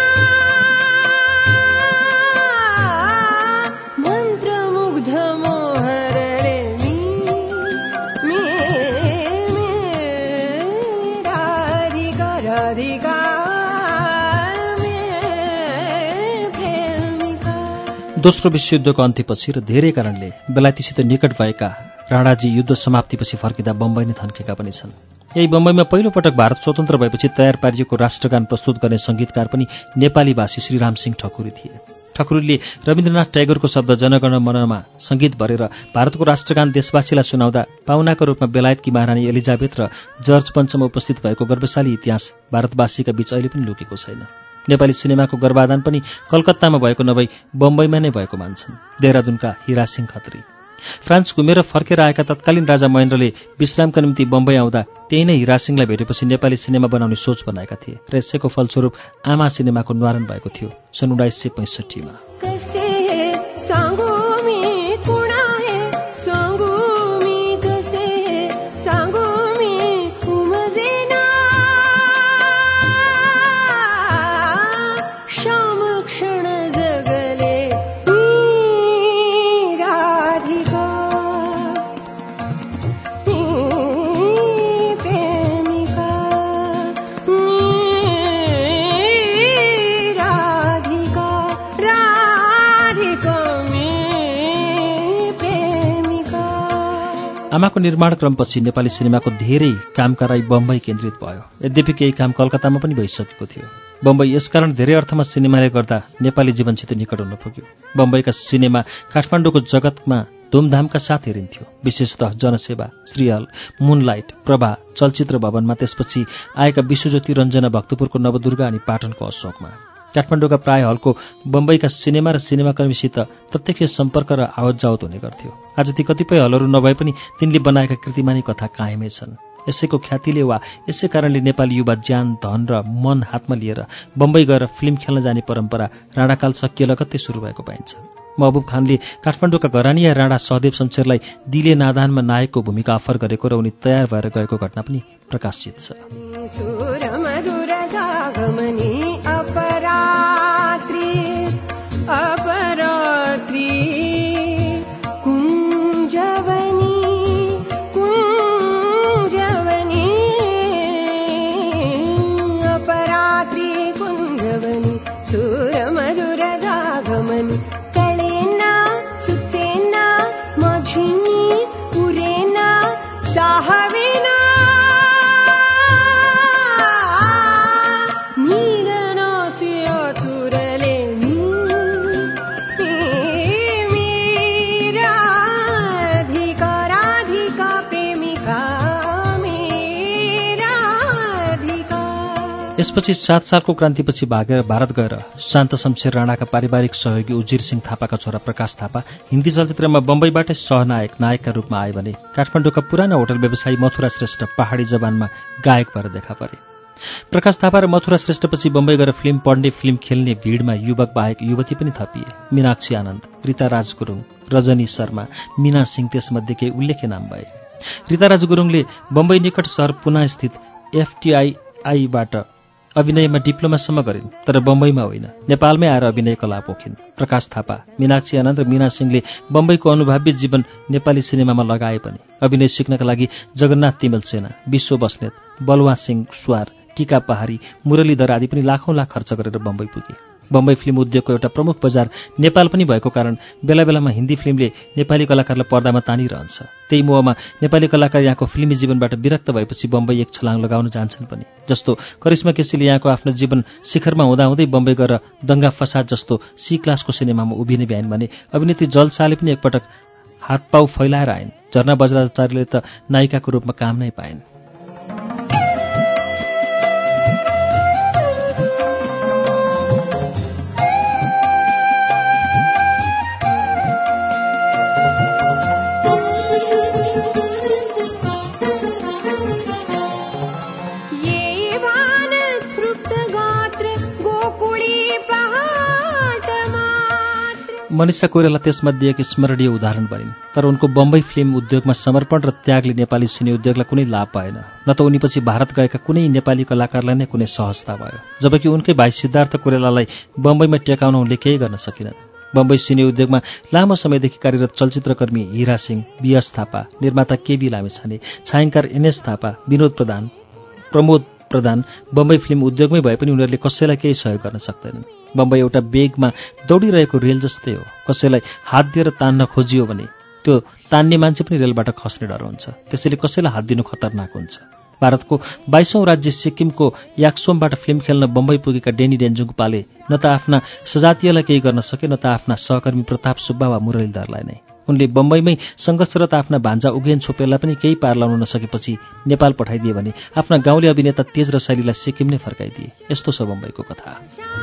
मंत्रमुग्ध मोहर रे दोस्रो विश्वयुद्धको अन्त्यपछि र धेरै कारणले बेलायतीसित निकट भएका राणाजी युद्ध समाप्तिपछि फर्किँदा बम्बई नै थन्केका पनि छन्। यही बम्बईमा पहिलो पटक भारत स्वतन्त्र भएपछि तयार पारिएको राष्ट्रगान प्रस्तुत गर्ने संगीतकार पनि नेपाली भाषी श्रीराम सिंह ठकुरी थिए। ठकुरीले रविन्द्रनाथ ट्यागोरको शब्द जनगण मनमा सङ्गीत भरेर भारतको राष्ट्रगान देशवासीलाई सुनाउँदा पाहुनाका रूपमा बेलायतकी महारानी एलिजाबेथ र जर्ज पञ्चम उपस्थित भएको गर्वशाली इतिहास भारतवासीका बीच अहिले पनि लुकेको छैन। नेपाली सिनेमाको गर्भाधान पनि कलकत्तामा भएको नभई बम्बईमा नै भएको मान्छन् देहरादुनका हिरा सिंह खत्री। फ्रान्स घुमेर फर्केर आएका तत्कालीन राजा महेन्द्रले विश्रामका निम्ति बम्बई आउँदा त्यही नै हिरा सिंहलाई भेटेपछि नेपाली सिनेमा बनाउने सोच बनाएका थिए र यसैको फलस्वरूप आमा सिनेमाको न्वारण भएको थियो सन् उन्नाइस सय पैँसठीमा। आमाको निर्माण क्रमपछि नेपाली सिनेमाको धेरै कामका राई बम्बई केन्द्रित भयो। यद्यपि केही काम कलकत्तामा पनि भइसकेको थियो। बम्बई यसकारण धेरै अर्थमा सिनेमाले गर्दा नेपाली जीवनसित निकट हुन पुग्यो। बम्बईका सिनेमा काठमाडौँको जगतमा धुमधामका साथ हेरिन्थ्यो। विशेषतः जनसेवा, श्रीहल, मुनलाइट, प्रभा, चलचित्र भवनमा, त्यसपछि आएका विश्वज्योति, रञ्जना, भक्तपुरको नवदुर्गा अनि पाटनको अशोकमा। काठमाडौँका प्राय हलको बम्बईका सिनेमा र सिनेमाकर्मीसित प्रत्यक्ष सम्पर्क र आवत जावत हुने गर्थ्यो। आज ती कतिपय हलहरू नभए पनि तिनले बनाएका कृतिमानी कथा कायमै छन्। यसैको ख्यातिले वा यसै कारणले नेपाली युवा ज्यान, धन र मन हातमा लिएर बम्बई गएर फिल्म खेल्न जाने परम्परा राणाकाल सकिएला कतै सुरु भएको पाइन्छ। महबुब खानले काठमाडौँका घरानिया राणा सहदेव शमशेरलाई दिले नादानमा नायकको भूमिका अफर गरेको र उनी तयार भएर गएको घटना पनि प्रकाशित छ। यसपछि सात सालको क्रान्तिपछि भागेर भारत गएर शान्त शमशेर राणाका पारिवारिक सहयोगी उजिर सिंह थापाका छोरा प्रकाश थापा हिन्दी चलचित्रमा बम्बईबाटै सहनायक नायकका रूपमा आए भने काठमाडौँका पुराना होटल व्यवसायी मथुरा श्रेष्ठ पहाडी जबानमा गायक भएर देखा परे। प्रकाश थापा र मथुरा श्रेष्ठपछि बम्बई गएर फिल्म पढ्ने, फिल्म खेल्ने भिडमा युवक बाहेक युवती पनि थपिए। मीनाक्षी आनन्द, रीताराज गुरुङ, रजनी शर्मा, मीना सिंह त्यसमध्ये केही उल्लेख्य नाम भए। रीताराज गुरुङले बम्बई निकट सहर पुना स्थित एफटीआईबाट अभिनयमा डिप्लोमासम्म गरिन्, तर बम्बईमा होइन, नेपालमै आएर अभिनय कला पोखिन्। प्रकाश थापा, मीनाक्षी आनन्द र मीना सिंहले बम्बईको अनुभव्य जीवन नेपाली सिनेमामा लगाए पनि अभिनय सिक्नका लागि जगन्नाथ तिमल सेना, विश्व बस्नेत, बलवा सिंह स्वार, टीका पहाडी, मुरलीधर आदि पनि लाखौं लाख खर्च गरेर बम्बई पुगे। बम्बई फिल्म उद्योगको एउटा प्रमुख बजार नेपाल पनि भएको कारण बेला बेलामा हिन्दी फिल्मले नेपाली कलाकारलाई पर्दामा तानिरहन्छ। त्यही मोहमा नेपाली कलाकार यहाँको फिल्मी जीवनबाट विरक्त भएपछि बम्बई एक छलाङ लगाउन जान्छन् पनि। जस्तो करिश्मा केसीले यहाँको आफ्नो जीवन शिखरमा हुँदाहुँदै बम्बई गएर दङ्गा फसाद जस्तो सी क्लासको सिनेमामा उभिने भ्याइन् भने अभिनेत्री जलसाले पनि एकपटक हातपाउ फैलाएर आइन्। झरना बज्राचार्यले त नायिकाको रूपमा काम नै पाइन्। मनिषा कोइराला त्यसमध्ये एक स्मरणीय उदाहरण बनिन्, तर उनको बम्बई फिल्म उद्योगमा समर्पण र त्यागले नेपाली सिने उद्योगलाई कुनै लाभ भएन, न त उनीपछि भारत गएका कुनै नेपाली कलाकारलाई नै कुनै सहजता भयो, जबकि उनकै भाइ सिद्धार्थ कोइरालालाई बम्बईमा टेकाउन उनले केही गर्न सकिनन्। बम्बई सिने उद्योगमा लामो समयदेखि कार्यरत चलचित्रकर्मी हिरा सिंह, बीएस थापा, निर्माता केबी लामिछाने, छायाङ्कार एनएस थापा, विनोद प्रधान, प्रमोद प्रधान बम्बई फिल्म उद्योगमै भए पनि उनीहरूले कसैलाई केही सहयोग गर्न सक्दैनन्। बम्बई एउटा बेगमा दौडिरहेको रेल जस्तै हो, कसैलाई हात दिएर तान्न खोजियो भने त्यो तान्ने मान्छे पनि रेलबाट खस्ने डर हुन्छ, त्यसैले कसैलाई हात दिनु खतरनाक हुन्छ। भारतको बाइसौं राज्य सिक्किमको याक्सोमबाट फिल्म खेल्न बम्बई पुगेका डेनी डेन्जुङपाले न त आफ्ना सजातीयलाई केही गर्न सके न त आफ्ना सहकर्मी प्रताप सुब्बा वा मुरलीधरलाई नै। उनले बम्बईमै सङ्घर्षरत आफ्ना भान्जा उगेन छोपेललाई पनि केही पार लाउन नसकेपछि नेपाल पठाइदिए भने आफ्ना गाउँले अभिनेता तेज रसाइलीलाई सिक्किम नै फर्काइदिए। यस्तो छ बम्बईको कथा।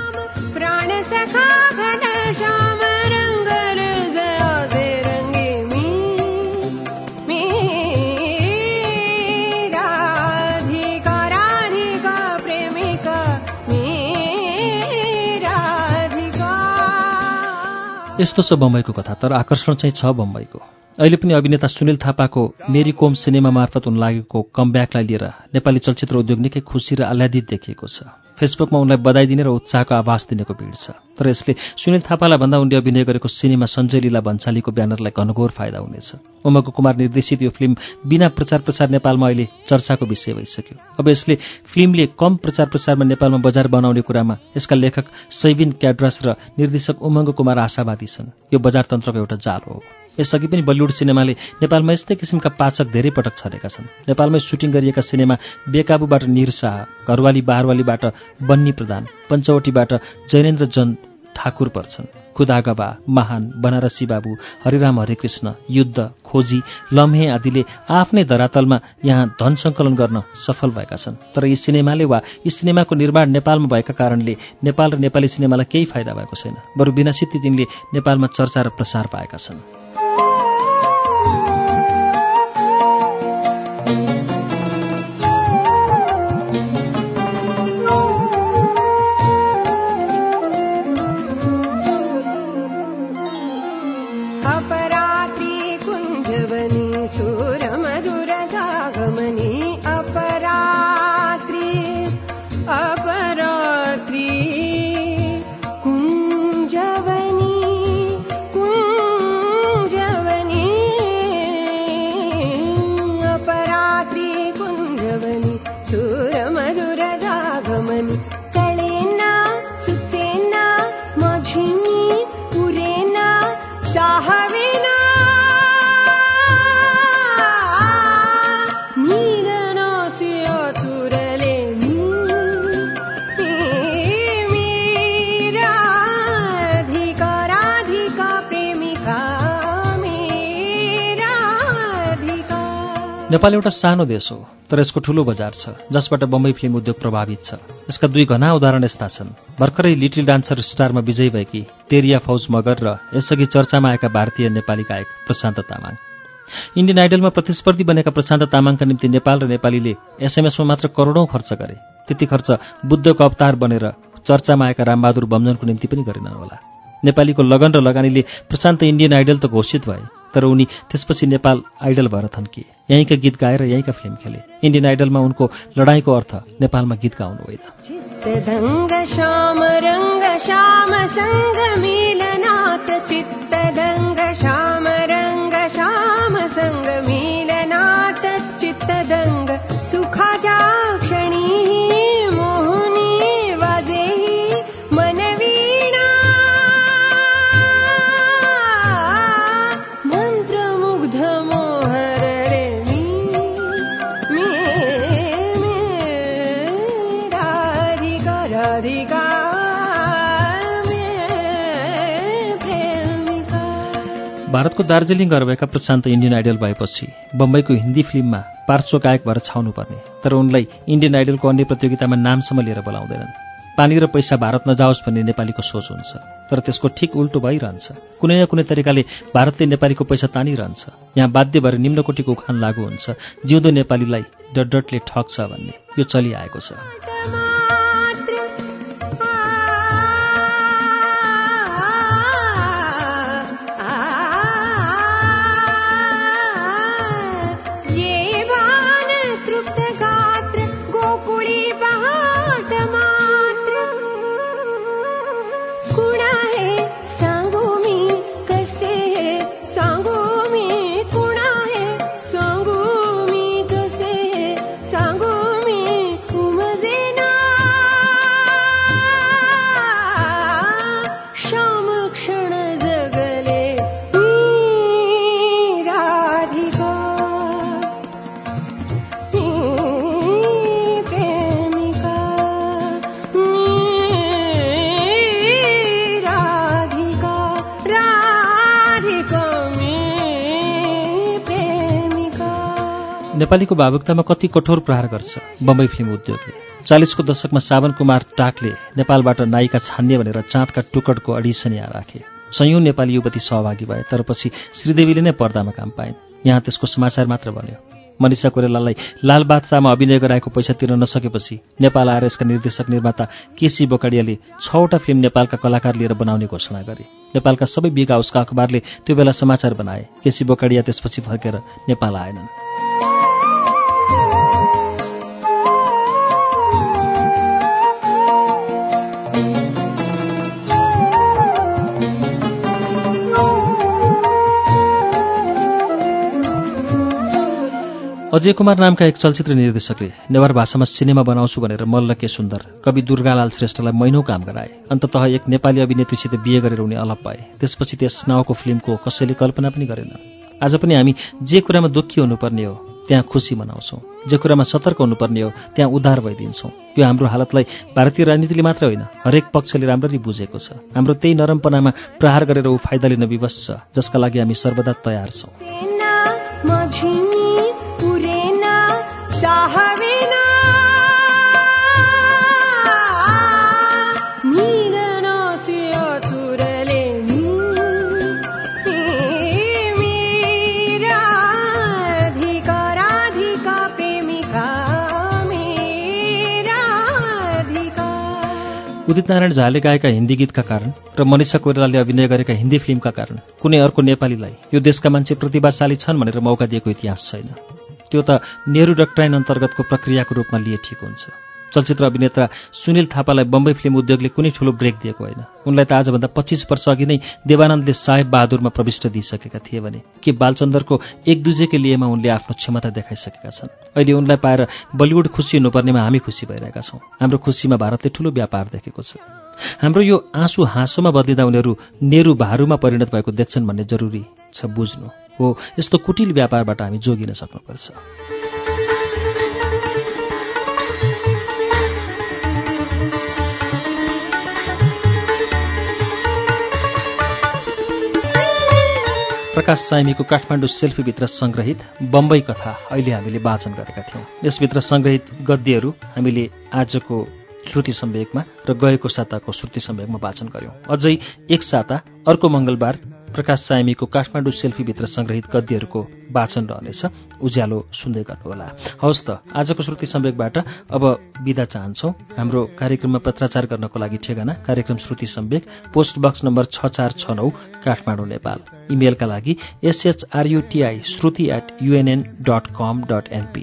यस्तो छ बम्बईको कथा, तर आकर्षण चाहिँ छ बम्बईको। अहिले पनि अभिनेता सुनिल थापाको मेरी कोम सिनेमा मार्फत उन लागेको कमब्याकलाई लिएर नेपाली चलचित्र उद्योग निकै खुसी र आह्लादित देखिएको छ। फेसबुकमा उनलाई बधाई दिने र उत्साहको आभास दिनेको भिड छ। तर यसले सुनिल थापालाई भन्दा उनले अभिनय गरेको सिनेमा सञ्जय लीला भन्सालीको ब्यानरलाई घनघोर फाइदा हुनेछ। उमको कुमार निर्देशित यो फिल्म बिना प्रचार प्रसार नेपालमा अहिले चर्चाको विषय भइसक्यो। अब यसले फिल्मले कम प्रचार प्रसारमा नेपालमा बजार बनाउने कुरामा यसका लेखक सैबिन क्याड्रास र निर्देशक उमङ्ग कुमार आशावादी छन्। यो बजारतन्त्रको एउटा जाल हो। यसअघि पनि बलिउड सिनेमाले नेपालमा यस्तै किसिमका पाचक धेरै पटक छरेका छन्। नेपालमै सुटिङ गरिएका सिनेमा बेकाबुबाट निर शाह, घरवाली बाहरवालीबाट बन्नी प्रधान, पञ्चवटीबाट जैनेन्द्र जन ठाकुर पर्छन्। खुदागबा, महान, बनारसी बाबु, हरिराम हरेकृष्ण, युद्ध, खोजी, लम्हे आदिले आफ्नै धरातलमा यहाँ धन सङ्कलन गर्न सफल भएका छन्। तर यी सिनेमाले वा यी सिनेमाको निर्माण नेपालमा भएका कारणले नेपाल र नेपाली सिनेमालाई केही फाइदा भएको छैन। बरु बिना सित्ती तिनले नेपालमा चर्चा र प्रसार पाएका छन्। नेपाल एउटा सानो देश हो, तर यसको ठूलो बजार छ जसबाट बम्बई फिल्म उद्योग प्रभावित छ। यसका दुई घना उदाहरण यस्ता छन्। भर्खरै लिटिल डान्सर स्टारमा विजयी भएकी तेरिया फौज मगर र यसअघि चर्चामा आएका भारतीय नेपाली गायक प्रशान्त तामाङ। इन्डियन आइडलमा प्रतिस्पर्धी बनेका प्रशान्त तामाङका निम्ति नेपाल र नेपालीले एसएमएसमा मात्र करोडौं खर्च गरे। त्यति खर्च बुद्धको अवतार बनेर चर्चामा आएका रामबहादुर बमजनको निम्ति पनि गरेनन् होला। नेपालीको लगन र लगानीले प्रशान्त इन्डियन आइडल त घोषित भए, तर उनी त्यसपछि नेपाल आइडल भएर थन्किए। यहीँका गीत गाएर यहीँका फिल्म खेले। इन्डियन आइडलमा उनको लडाईँको अर्थ नेपालमा गीत गाउनु होइन। चित्तदङ्ग श्याम रङ्ग श्याम सङ्ग मिलनाथ चित्तदङ्ग श्याम रङ्ग श्याम सङ्ग मिलनाथ चित्तदङ्ग सुखाजा क्षणी मोहिनी वाजेही मनवीणा मन्त्रमुग्ध मोहर रे मी मे मे राधिका राधिका भारतको दार्जिलिङ घर भएका प्रशान्त इन्डियन आइडल भएपछि बम्बईको हिन्दी फिल्ममा पार्श्व गायक भएर छाउनुपर्ने, तर उनलाई इन्डियन आइडलको अन्य प्रतियोगितामा नामसम्म लिएर बोलाउँदैनन्। पानी र पैसा भारत नजाओस् भन्ने नेपालीको सोच हुन्छ, तर त्यसको ठिक उल्टो भइरहन्छ। कुनै न कुनै तरिकाले भारतले नेपालीको पैसा तानिरहन्छ। यहाँ बाध्य भएर निम्नकोटीको उखान लागू हुन्छ, जिउँदो नेपालीलाई डटडटले ठग्छ भन्ने। यो चलिआएको छ। नेपालीको भावुकतामा कति कठोर प्रहार गर्छ बम्बई फिल्म उद्योगले। चालिसको दशकमा सावन कुमार टाकले नेपालबाट नायिका छान्ने भनेर चाँदका टुकडको अडिसन यहाँ राखे। सयौं नेपाली युवती सहभागी भए, तर पछि श्रीदेवीले नै पर्दामा काम पाइन्। यहाँ त्यसको समाचार मात्र बन्यो। मनिषा कोइरालालाई लाल बादशाहमा अभिनय गराएको पैसा तिर्न नसकेपछि नेपाल आएर यसका निर्देशक निर्माता केसी बोकाडियाले छवटा फिल्म नेपालका कलाकार लिएर बनाउने घोषणा गरे। नेपालका सबै बिग हाउसका अखबारले त्यो बेला समाचार बनाए। केसी बोकाडिया त्यसपछि फर्केर नेपाल आएनन्। अजय कुमार नामका एक चलचित्र निर्देशकले नेवार भाषामा सिनेमा बनाउँछु भनेर मल्ल के सुन्दर, कवि दुर्गालाल श्रेष्ठलाई महिनौं काम गराए। अन्ततः एक नेपाली अभिनेत्रीसित बिहे गरेर उनी अलप भए। त्यसपछि त्यस नाउँको फिल्मको कसैले कल्पना पनि गरेन। आज पनि हामी जे कुरामा दुःखी हुनुपर्ने हो त्यहाँ खुसी मनाउँछौँ, जे कुरामा सतर्क हुनुपर्ने हो त्यहाँ उद्धार भइदिन्छौँ। यो हाम्रो हालतलाई भारतीय राजनीतिले मात्र होइन, हरेक पक्षले राम्ररी बुझेको छ। हाम्रो त्यही नरमपनामा प्रहार गरेर ऊ फाइदा लिन विवश छ, जसका लागि हामी सर्वदा तयार छौँ। उदित नारायण झाले गाएका हिन्दी गीतका कारण र मनिषा कोइरालाले अभिनय गरेका हिन्दी फिल्मका कारण कुनै अर्को नेपालीलाई यो देशका मान्छे प्रतिभाशाली छन् भनेर मौका दिएको इतिहास छैन। त्यो त नेहरू डक्ट्राइन अन्तर्गतको प्रक्रियाको रूपमा लिए ठिक हुन्छ। चलचित्र अभिनेता सुनिल थापालाई बम्बई फिल्म उद्योगले कुनै ठूलो ब्रेक दिएको होइन। उनलाई त आजभन्दा पच्चीस वर्ष अघि नै देवानन्दले साहेब बहादुरमा प्रविष्ट दिइसकेका थिए भने के बालचन्दरको एक दुजेकै लिएमा उनले आफ्नो क्षमता देखाइसकेका छन्। अहिले उनलाई पाएर बलिउड खुसी हुनुपर्नेमा हामी खुसी भइरहेका छौँ। हाम्रो खुसीमा भारतले ठूलो व्यापार देखेको छ। हाम्रो यो आँसु हाँसोमा बदलिँदा उनीहरू नेहरू भारूमा परिणत भएको देख्छन् भन्ने जरुरी छ बुझ्नु हो। यस्तो कुटिल व्यापारबाट हामी जोगिन सक्नुपर्छ। प्रकाश साइमीको काठमाडौँ सेल्फीभित्र संग्रहित बम्बई कथा अहिले हामीले वाचन गरेका थियौँ। यसभित्र संग्रहित गद्यहरू हामीले आजको श्रुति सम्वेकमा र गएको साताको श्रुति सम्वेकमा वाचन गर्यौं। अझै एक साता अर्को मंगलबार प्रकाश साइमीको काठमाडौँ सेल्फीभित्र संग्रहित गद्यहरूको वाचन रहनेछ। उज्यालो सुन्दै गर्नुहोला। हवस् त, आजको श्रुति सम्वेकबाट अब बिदा चाहन्छौँ। हाम्रो कार्यक्रममा पत्राचार गर्नको लागि ठेगाना कार्यक्रम Shruti Sambeg, post box number छ चार छ नौ, काठमाडौँ, नेपाल। इमेलका लागि SHRUTI Shruti at UNN dot com dot NP.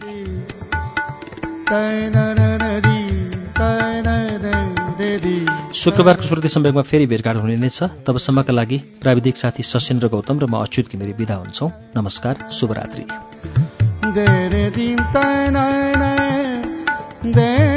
शुक्रबारको श्रुति सम्वेकमा फेरि भेटघाट हुने नै छ। तबसम्मका लागि प्राविधिक साथी सशेन्द्र गौतम र म अच्युत घिमिरे बिदा हुन्छौँ। नमस्कार, शुभरात्रि।